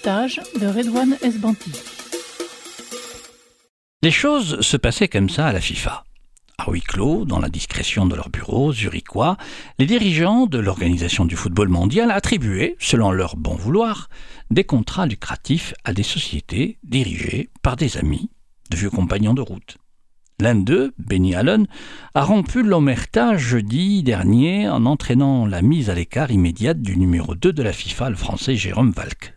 reportage de Redouane Esbanti. Les choses se passaient comme ça à la FIFA. À huis clos, dans la discrétion de leur bureau zurichois, les dirigeants de l'Organisation du football mondial attribuaient, selon leur bon vouloir, des contrats lucratifs à des sociétés dirigées par des amis, de vieux compagnons de route. L'un d'eux, Benny Allen, a rompu l'omerta jeudi dernier en entraînant la mise à l'écart immédiate du numéro 2 de la FIFA, le français Jérôme Valcke.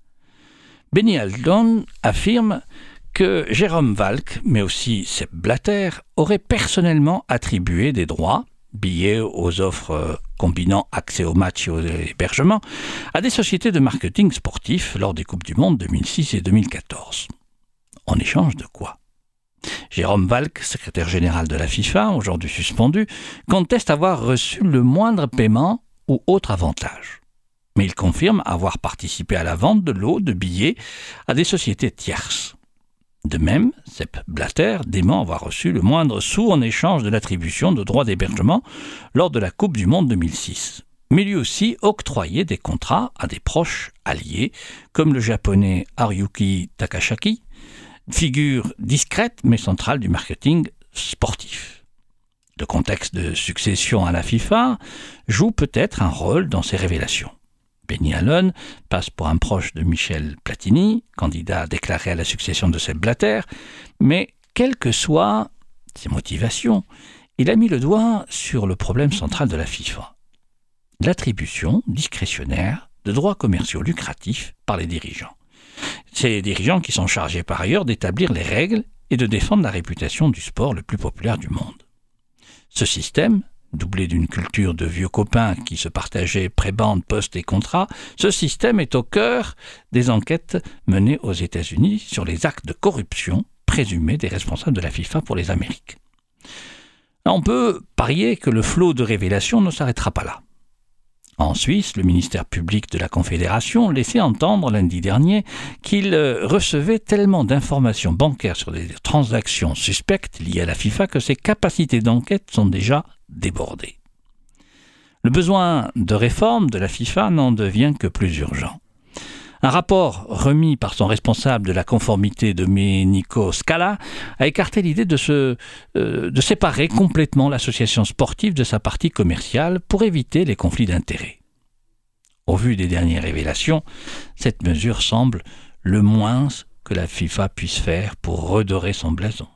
Benny Allen affirme que Jérôme Valcke, mais aussi Sepp Blatter, auraient personnellement attribué des droits, billets aux offres combinant accès au match et au hébergement, à des sociétés de marketing sportif lors des Coupes du Monde 2006 et 2014. En échange de quoi ? Jérôme Valcke, secrétaire général de la FIFA, aujourd'hui suspendu, conteste avoir reçu le moindre paiement ou autre avantage. Mais il confirme avoir participé à la vente de lots de billets à des sociétés tierces. De même, Sepp Blatter dément avoir reçu le moindre sou en échange de l'attribution de droits d'hébergement lors de la Coupe du Monde 2006. Mais lui aussi octroyé des contrats à des proches alliés, comme le japonais Haruki Takashaki, figure discrète mais centrale du marketing sportif. Le contexte de succession à la FIFA joue peut-être un rôle dans ces révélations. Benny Allen passe pour un proche de Michel Platini, candidat déclaré à la succession de Sepp Blatter, mais quelles que soient ses motivations, il a mis le doigt sur le problème central de la FIFA. L'attribution discrétionnaire de droits commerciaux lucratifs par les dirigeants. Ces dirigeants qui sont chargés par ailleurs d'établir les règles et de défendre la réputation du sport le plus populaire du monde. Ce système, doublé d'une culture de vieux copains qui se partageaient prébende, postes et contrats, ce système est au cœur des enquêtes menées aux États-Unis sur les actes de corruption présumés des responsables de la FIFA pour les Amériques. On peut parier que le flot de révélations ne s'arrêtera pas là. En Suisse, le ministère public de la Confédération laissait entendre lundi dernier qu'il recevait tellement d'informations bancaires sur des transactions suspectes liées à la FIFA que ses capacités d'enquête sont déjà débordées. Le besoin de réforme de la FIFA n'en devient que plus urgent. Un rapport remis par son responsable de la conformité, Domenico Scala, a écarté l'idée de séparer complètement l'association sportive de sa partie commerciale pour éviter les conflits d'intérêts. Au vu des dernières révélations, cette mesure semble le moins que la FIFA puisse faire pour redorer son blason.